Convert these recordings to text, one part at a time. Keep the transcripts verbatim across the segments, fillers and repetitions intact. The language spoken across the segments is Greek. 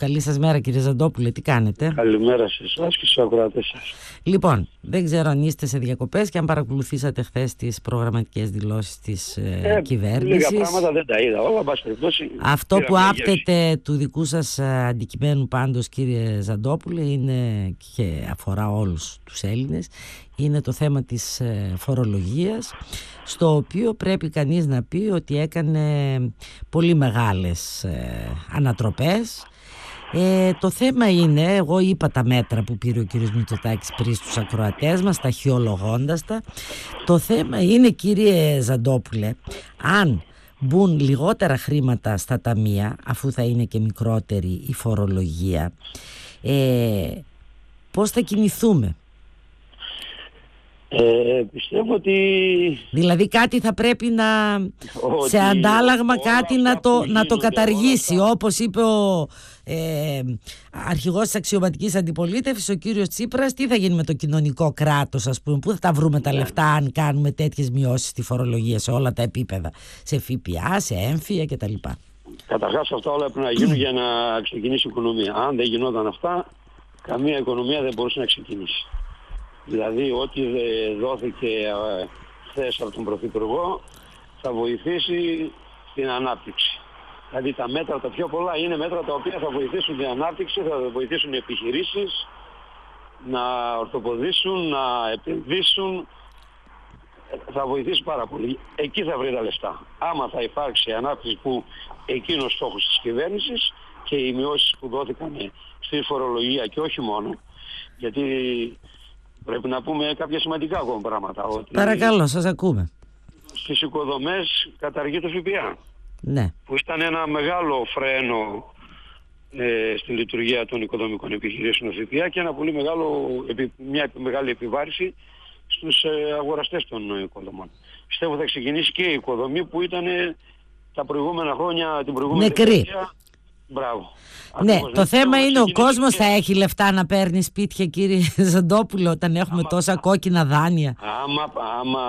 καλή σας μέρα κύριε Ζαντόπουλε, τι κάνετε? Καλημέρα σε εσάς και στους ακροατές σας. Λοιπόν, δεν ξέρω αν είστε σε διακοπές και αν παρακολουθήσατε χθες τις προγραμματικές δηλώσεις της ε, ε, κυβέρνησης. Λίγα πράγματα δεν τα είδα όλα, πάση περιπτώσει. Αυτό που άπτεται του δικού σας αντικειμένου πάντως κύριε Ζαντόπουλε είναι και αφορά όλους τους Έλληνες, είναι το θέμα της φορολογίας, στο οποίο πρέπει κανείς να πει ότι έκανε πολύ μεγάλες ανατροπές. Ε, το θέμα είναι, εγώ είπα τα μέτρα που πήρε ο κύριος Μητσοτάκης πριν στους ακροατές μας, ταχυολογώντας τα. Το θέμα είναι κύριε Ζαντόπουλε, αν μπουν λιγότερα χρήματα στα ταμεία, αφού θα είναι και μικρότερη η φορολογία, ε, πώς θα κινηθούμε? Ε, πιστεύω ότι... Δηλαδή κάτι θα πρέπει να... Ότι σε αντάλλαγμα κάτι να το, να το καταργήσει, όπως είπε ο ε, αρχηγός της αξιωματικής αντιπολίτευσης, ο κύριος Τσίπρας. Τι θα γίνει με το κοινωνικό κράτος, ας πούμε? Πού θα τα βρούμε τα λεφτά αν κάνουμε τέτοιες μειώσεις στη φορολογία σε όλα τα επίπεδα, σε ΦΠΑ, σε έμφυα κτλ? Καταρχάς αυτά όλα πρέπει να γίνουν για να ξεκινήσει η οικονομία. Αν δεν γινόταν αυτά, καμία οικονομία δεν μπορούσε να ξεκινήσει. Δηλαδή ό,τι δόθηκε χθες από τον Πρωθυπουργό θα βοηθήσει την ανάπτυξη. Δηλαδή τα μέτρα τα πιο πολλά είναι μέτρα τα οποία θα βοηθήσουν την ανάπτυξη, θα βοηθήσουν οι επιχειρήσεις να ορθοποδήσουν, να επενδύσουν. Θα βοηθήσει πάρα πολύ. Εκεί θα βρει τα λεφτά. Άμα θα υπάρξει ανάπτυξη, που εκείνος ο στόχος της κυβέρνησης και οι μειώσεις που δόθηκαν στη φορολογία και όχι μόνο, γιατί πρέπει να πούμε κάποια σημαντικά ακόμα πράγματα. Ότι παρακαλώ, σας ακούμε. στις οικοδομές καταργεί το ΦΠΑ. Ναι. Που ήταν ένα μεγάλο φρένο ε, στην λειτουργία των οικοδομικών επιχειρήσεων ΦΠΑ και ένα πολύ μεγάλο, μια μεγάλη επιβάρηση στους ε, αγοραστές των οικοδομών. Πιστεύω θα ξεκινήσει και η οικοδομή που ήταν ε, τα προηγούμενα χρόνια, την προηγούμενη δεκαετία. Μπράβο. Ναι, Ακριβώς, το θέμα είναι ο κόσμος και... θα έχει λεφτά να παίρνει σπίτια κύριε Ζαντόπουλο όταν έχουμε άμα, τόσα κόκκινα δάνεια. Άμα, άμα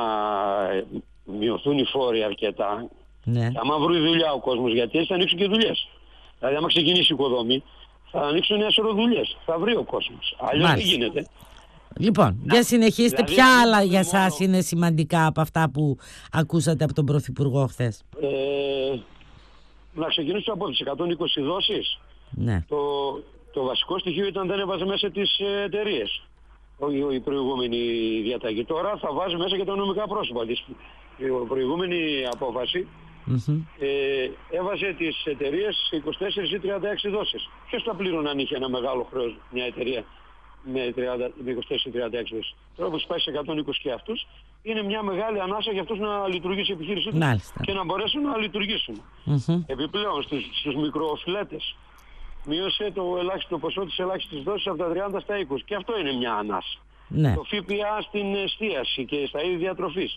μειωθούν οι φόροι αρκετά, ναι. άμα βρει δουλειά ο κόσμος, γιατί έτσι θα ανοίξουν και δουλειές. Δηλαδή άμα ξεκινήσει η οικοδομή θα ανοίξουν ένα σωρό δουλειές, θα βρει ο κόσμος. Αλλιώς δεν γίνεται. Λοιπόν, να, για συνεχίστε, δηλαδή, ποια άλλα για μόνο... σας είναι σημαντικά από αυτά που ακούσατε από τον Πρωθυπουργό χθες? Ε, να ξεκινήσω από τις εκατόν είκοσι δόσεις. Ναι. Το, το βασικό στοιχείο ήταν δεν έβαζε μέσα τις εταιρείες η προηγούμενη διαταγή. Τώρα θα βάζει μέσα και τα νομικά πρόσωπα. Η προηγούμενη απόφαση mm-hmm. ε, έβαζε τις εταιρείες σε είκοσι τέσσερις ή τριάντα έξι δόσεις. Ποιος θα πλήρωνε αν είχε ένα μεγάλο χρέος μια εταιρεία με, τριάντα, με είκοσι τέσσερις ή τριάντα έξι δόσεις? Τώρα που σπάει σε εκατόν είκοσι και αυτούς, είναι μια μεγάλη ανάσα για αυτούς να λειτουργήσει η επιχείρησή τους και να μπορέσουν να λειτουργήσουν. Mm-hmm. Επιπλέον στους, στους μικροφιλέτες μείωσε το ελάχιστο ποσό της ελάχιστης δόσης από τα τριάντα στα είκοσι. Και αυτό είναι μια ανάσα. Ναι. Το ΦΠΑ στην εστίαση και στα είδη διατροφής.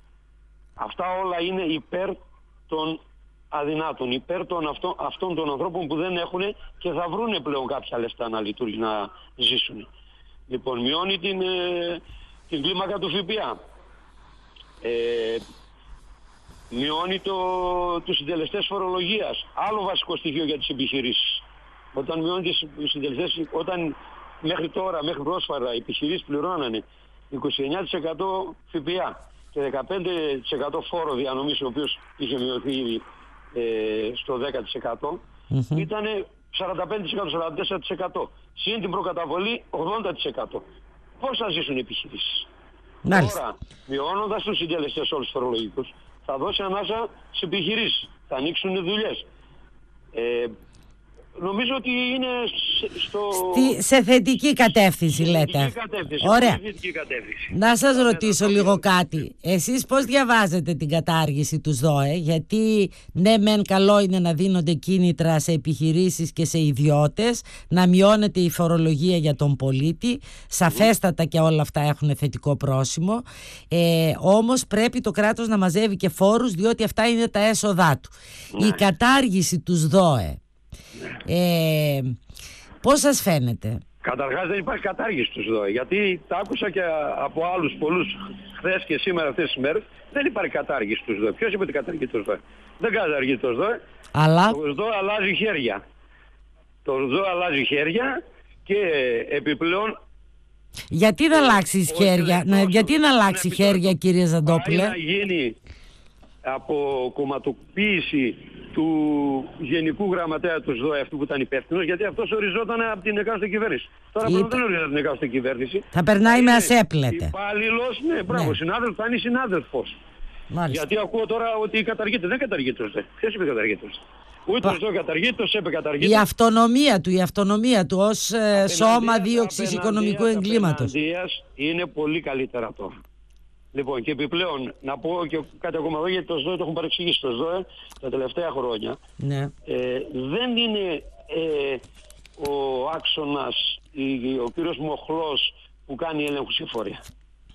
Αυτά όλα είναι υπέρ των αδυνάτων, υπέρ των αυτών, αυτών των ανθρώπων που δεν έχουν και θα βρούνε πλέον κάποια λεφτά να λειτουργούν, να ζήσουν. Λοιπόν, μειώνει την, ε, την κλίμακα του ΦΠΑ. Ε, μειώνει το, τους συντελεστές φορολογίας. Άλλο βασικό στοιχείο για τις επιχειρήσεις. Όταν μειώνει τις συντελεστές, όταν μέχρι τώρα, μέχρι πρόσφατα, οι επιχειρήσεις πληρώνανε είκοσι εννέα τοις εκατό ΦΠΑ και δεκαπέντε τοις εκατό φόρο διανομής, ο οποίος είχε μειωθεί ε, στο δέκα τοις εκατό, mm-hmm. ήταν σαράντα πέντε τοις εκατό, σαράντα τέσσερα τοις εκατό. Συν την προκαταβολή ογδόντα τοις εκατό. Πώς θα ζήσουν οι επιχειρήσεις? Τώρα, μειώνοντας τους συντελεστές όλους τους φορολογικούς, θα δώσει ανάσα σε επιχειρήσεις. Θα ανοίξουν δουλειές. Ε, Νομίζω ότι είναι στο... Στη, σε θετική κατεύθυνση, λέτε. Θετική κατεύθυνση. Ωραία. Θετική κατεύθυνση. Να σας ρωτήσω λίγο κάτι. Εσείς πώς διαβάζετε την κατάργηση του ΣΔΟΕ? Γιατί ναι μεν καλό είναι να δίνονται κίνητρα σε επιχειρήσεις και σε ιδιώτες, να μειώνεται η φορολογία για τον πολίτη. Σαφέστατα και όλα αυτά έχουν θετικό πρόσημο. Ε, όμως πρέπει το κράτος να μαζεύει και φόρους, διότι αυτά είναι τα έσοδά του. Ναι. Η κατάργηση του ΣΔΟΕ, Ε, πώς σας φαίνεται? Καταρχάς δεν υπάρχει κατάργηση του ΣΔΟΕ, γιατί τα άκουσα και από άλλους πολλούς χθες και σήμερα αυτές τις μέρες. Δεν υπάρχει κατάργηση του ΣΔΟΕ. Ποιος είπε ότι καταργεί το ΣΔΟΕ? Δεν καταργεί το ΣΔΟΕ. Αλλά... Το ΣΔΟΕ αλλάζει χέρια. το ΣΔΟΕ αλλάζει χέρια και επιπλέον... Γιατί να αλλάξει χέρια, να, γιατί να αλλάξει χέρια, κύριε Ζαντόπουλε? Πάει να γίνει από κομματοποίηση του Γενικού Γραμματέα του ΣΔΟΕ, αυτού που ήταν υπεύθυνος, γιατί αυτός οριζόταν από την εκάστοτε κυβέρνηση. Τώρα Είπε... δεν ορίζεται την εκάστοτε κυβέρνηση. Θα περνάει με ασέπλετε. Υπάλληλος, ναι, μπράβο, ναι. Συνάδελφος, θα είναι συνάδελφος. Μάλιστα. Γιατί ακούω τώρα ότι καταργείται. Δεν καταργείται το ΣΔΟΕ. Ποιος είπε καταργείται? Ούτε το ΣΔΟΕ καταργείται, το ΣΕΠ καταργείται. Η αυτονομία του, η αυτονομία του ως ε, σώμα δίωξης οικονομικού εγκλήματος. Είναι πολύ καλύτερα τώρα. Λοιπόν, και επιπλέον να πω και κάτι ακόμα εδώ, γιατί το ΣΔΟΕ το έχουν παρεξηγήσει. Το ΣΔΟΕ τα τελευταία χρόνια ναι. ε, δεν είναι ε, ο άξονας, η, ο κύριος μοχλός που κάνει ελέγχους η εφορία.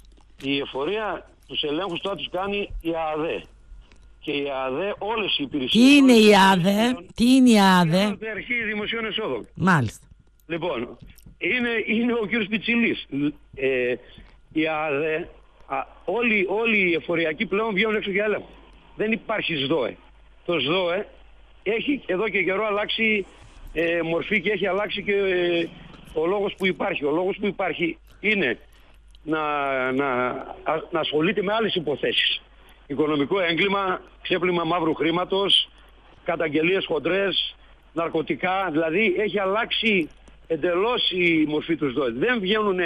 Η εφορία τους ελέγχους τώρα τους κάνει η ΑΔΕ. Και η ΑΔΕ, όλες οι υπηρεσίες... Τι είναι η ΑΔΕ? Τι είναι η ΑΔΕ? Είναι η Αρχή Δημοσίων Εσόδων. Μάλιστα. Λοιπόν, είναι, είναι ο κύριος Πιτσιλής. Ε, η ΑΔΕ, α, όλοι, όλοι οι εφοριακοί πλέον βγαίνουν έξω για έλεγχο. Δεν υπάρχει ΣΔΟΕ. Το ΣΔΟΕ έχει εδώ και καιρό αλλάξει ε, μορφή και έχει αλλάξει και ε, ο λόγος που υπάρχει. Ο λόγος που υπάρχει είναι να, να, να ασχολείται με άλλες υποθέσεις. Οικονομικό έγκλημα, ξέπλυμα μαύρου χρήματος, καταγγελίες χοντρές, ναρκωτικά. Δηλαδή έχει αλλάξει εντελώς η μορφή του ΣΔΟΕ. Δεν βγαίνουν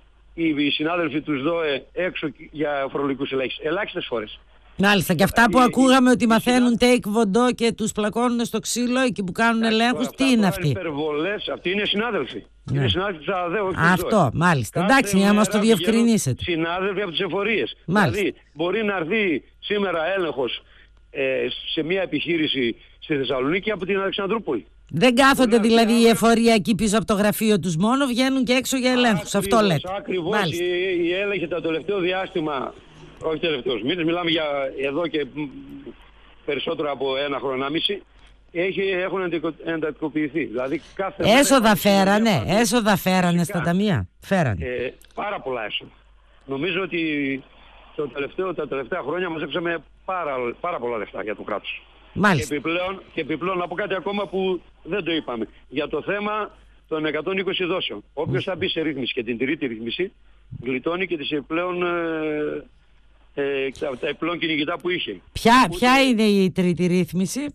οι συνάδελφοι του ΣΔΟΕ έξω για φορολογικούς ελέγχους. Ελάχιστες φορές. Μάλιστα, και αυτά που η, ακούγαμε η, ότι η, μαθαίνουν η, take βοντό και τους πλακώνουν στο ξύλο εκεί που κάνουν ελέγχους, τι είναι αυτοί? Υπερβολές, αυτοί είναι συνάδελφοι. Ναι. Είναι συνάδελφοι της ΑΔΕ, όχι αυτό, μάλιστα. Κάθε εντάξει, για να μας το διευκρινίσετε. Συνάδελφοι από τις εφορίες. Μάλιστα. Δηλαδή, μπορεί να έρθει σήμερα έλεγχος ε, σε μια επιχείρηση στη Θεσσαλονίκη από την Αλεξανδρούπολη. Δεν κάθονται μπορεί δηλαδή οι εφοριακοί πίσω από το γραφείο τους μόνο, βγαίνουν και έξω για ελέγχους. Αυτό λέτε. Ακριβώς. Οι, οι έλεγχοι το τελευταίο διάστημα, όχι τελευταίους μήνες, μιλάμε για εδώ και περισσότερο από ένα χρόνο, ένα μισή, έχει, έχουν εντατικοποιηθεί. Δηλαδή κάθε έσοδα φέρανε, έσοδα φέρανε στα ταμεία. Φέρανε. Ε, πάρα πολλά έσοδα. Νομίζω ότι το τελευταίο, τα τελευταία χρόνια μαζέψαμε πάρα, πάρα πολλά λεφτά για το κράτος. Μάλιστα. Και επιπλέον, και επιπλέον να πω κάτι ακόμα που δεν το είπαμε. Για το θέμα των εκατόν είκοσι δόσεων. Όποιος θα μπει σε ρύθμιση και την τηρεί τη ρύθμιση, γλιτώνει και τις επιπλέον... Ε, Ε, τα, τα επιπλέον κυνηγητά που είχε. Ποια, Ούτε... ποια είναι η τρίτη ρύθμιση?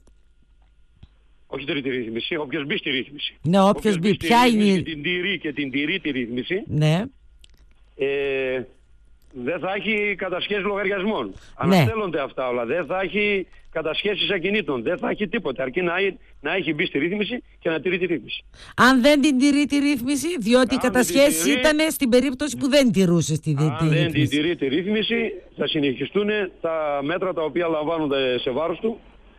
Όχι τρίτη ρύθμιση, όποιος μπει στη ρύθμιση. Ναι, όποιος, όποιος μπει. Ποια είναι η... Και την τηρεί και την τηρεί τη ρύθμιση. Ναι. Ε, δεν θα έχει κατασχέσεις λογαριασμών. Ναι. Αναστέλλονται αυτά όλα. Δεν θα έχει κατασχέσεις ακινήτων. Δεν θα έχει τίποτα. Αρκεί να, να έχει μπει στη ρύθμιση και να τηρεί τη ρύθμιση. Αν δεν την τηρεί τη ρύθμιση, διότι οι κατασχέσεις τηρεί... ήταν στην περίπτωση που δεν τηρούσε τη, Αν τη δεν ρύθμιση. την τηρεί τη ρύθμιση, θα συνεχιστούν τα μέτρα τα οποία λαμβάνονται σε βάρος του.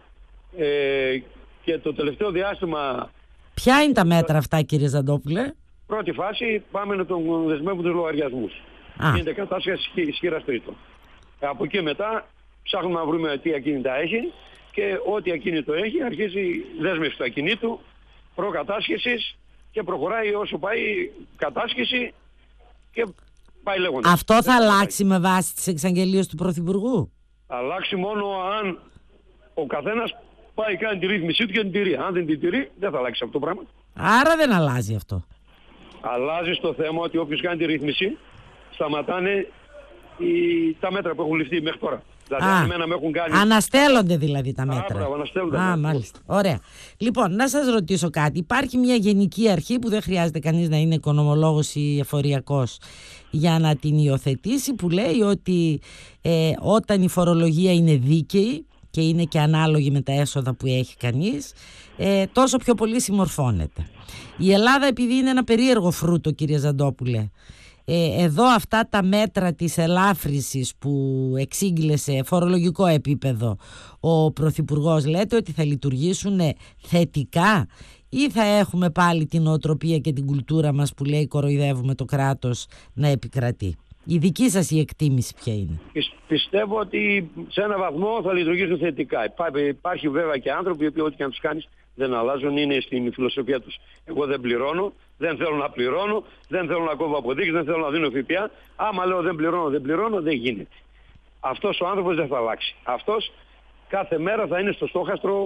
Ε, και το τελευταίο διάστημα... Ποια είναι τα μέτρα αυτά, κύριε Ζαντόπουλε? Πρώτη φάση, πάμε να τον δεσμεύουν τους λογαριασμούς. Γίνεται κατάσχεση ισχυράς τρίτων. Από εκεί μετά ψάχνουμε να βρούμε τι ακίνητα έχει και ό,τι ακίνητο έχει αρχίζει η δέσμευση του ακινήτου, προκατάσχεσης και προχωράει όσο πάει κατάσχεση και πάει λέγοντας. Αυτό θα αλλάξει με βάση τις εξαγγελίες του Πρωθυπουργού? Θα αλλάξει μόνο αν ο καθένας πάει κάνει τη ρύθμισή του και την τηρεί. Αν δεν την τηρεί δεν θα αλλάξει αυτό το πράγμα. Άρα δεν αλλάζει αυτό. Αλλάζει στο θέμα ότι όποιος κάνει τη ρύθμιση σταματάνε οι, τα μέτρα που έχουν ληφθεί μέχρι τώρα. Δηλαδή, Α, εμένα με έχουν κάνει... Αναστέλλονται δηλαδή τα μέτρα. Α, αναστέλλονται. Α, μάλιστα. Ωραία. Λοιπόν, να σας ρωτήσω κάτι. Υπάρχει μια γενική αρχή που δεν χρειάζεται κανείς να είναι οικονομολόγος ή εφοριακός για να την υιοθετήσει, που λέει ότι ε, όταν η φορολογία είναι δίκαιη και είναι και ανάλογη με τα έσοδα που έχει κανείς, ε, τόσο πιο πολύ συμμορφώνεται. Η Ελλάδα, επειδή είναι ένα περίεργο φρούτο, κύριε Ζαντόπουλε, ε, εδώ αυτά τα μέτρα της ελάφρυσης που εξήγηλε σε φορολογικό επίπεδο ο Πρωθυπουργός, λέτε ότι θα λειτουργήσουν θετικά ή θα έχουμε πάλι την νοοτροπία και την κουλτούρα μας που λέει κοροϊδεύουμε το κράτος να επικρατεί? Η δική σας η εκτίμηση ποια είναι? Πιστεύω ότι σε έναν βαθμό θα λειτουργήσουν θετικά. Υπάρχει βέβαια και άνθρωποι που ό,τι και αν τους κάνεις δεν αλλάζουν, είναι στην φιλοσοφία τους. Εγώ δεν πληρώνω, δεν θέλω να πληρώνω, δεν θέλω να κόβω αποδείξεις, δεν θέλω να δίνω ΦΠΑ. Άμα λέω δεν πληρώνω, δεν πληρώνω, δεν γίνεται. Αυτός ο άνθρωπος δεν θα αλλάξει. Αυτός κάθε μέρα θα είναι στο στόχαστρο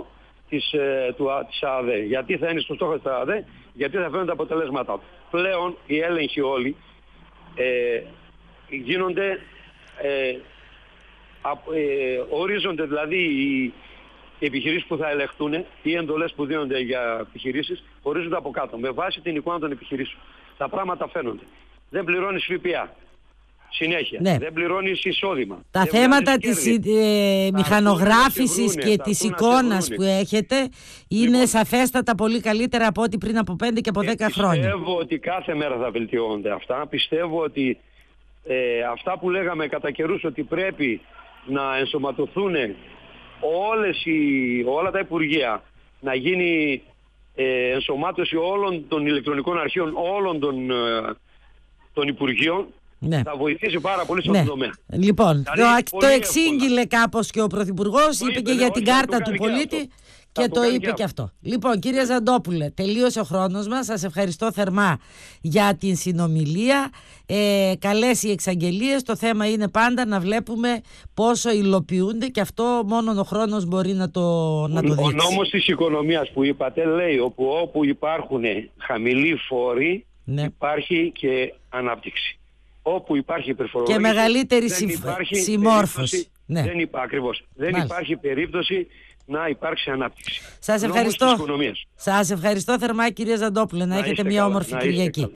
της, ε, του, της ΑΔΕ. Γιατί θα είναι στο στόχο της ΑΔΕ, γιατί θα φαίνουν τα αποτελέσματά του. Πλέον οι έλεγχοι όλοι ε, γίνονται, ε, α, ε, ορίζονται δηλαδή οι επιχειρήσεις που θα ελεγχθούν, οι εντολές που δίνονται για επιχειρήσεις, ορίζονται από κάτω, με βάση την εικόνα των επιχειρήσεων. Τα πράγματα φαίνονται. Δεν πληρώνεις ΦΠΑ. Συνέχεια. Ναι. Δεν πληρώνεις εισόδημα. Τα δεν θέματα της ε, μηχανογράφησης και της εικόνας που έχετε είναι λοιπόν σαφέστατα πολύ καλύτερα από ό,τι πριν από πέντε και από δέκα χρόνια. Πιστεύω ότι κάθε μέρα θα βελτιώνονται αυτά. Πιστεύω ότι ε, αυτά που λέγαμε κατά καιρούς ότι πρέπει να ενσωματωθούν όλες οι, όλα τα υπουργεία, να γίνει ε, ενσωμάτωση όλων των ηλεκτρονικών αρχείων όλων των, ε, των υπουργείων, ναι, θα βοηθήσει πάρα πολύ στον, ναι, τομέα. Λοιπόν, δηλαδή, το, το εξήγηλε κάπως και ο Πρωθυπουργός, είπε, είπε και ναι, για την κάρτα του πολίτη και το, το είπε και, και αυτό. Λοιπόν, κύριε Ζαντόπουλε, τελείωσε ο χρόνος μας. Σας ευχαριστώ θερμά για την συνομιλία. Ε, καλές οι εξαγγελίες. Το θέμα είναι πάντα να βλέπουμε πόσο υλοποιούνται και αυτό μόνο ο χρόνος μπορεί να το, να το δείξει. Ο νόμος της οικονομίας που είπατε λέει όπου, όπου υπάρχουν χαμηλοί φόροι, ναι, υπάρχει και ανάπτυξη. Όπου υπάρχει υπερφορολόγηση και μεγαλύτερη δεν υπάρχει συμμόρφωση. Ναι. Δεν, υπά, ακριβώς. δεν υπάρχει περίπτωση να υπάρξει ανάπτυξη. Σας ευχαριστώ. Σας ευχαριστώ θερμά, κύριε Ζαντόπουλε. Να, να έχετε μια όμορφη Κυριακή.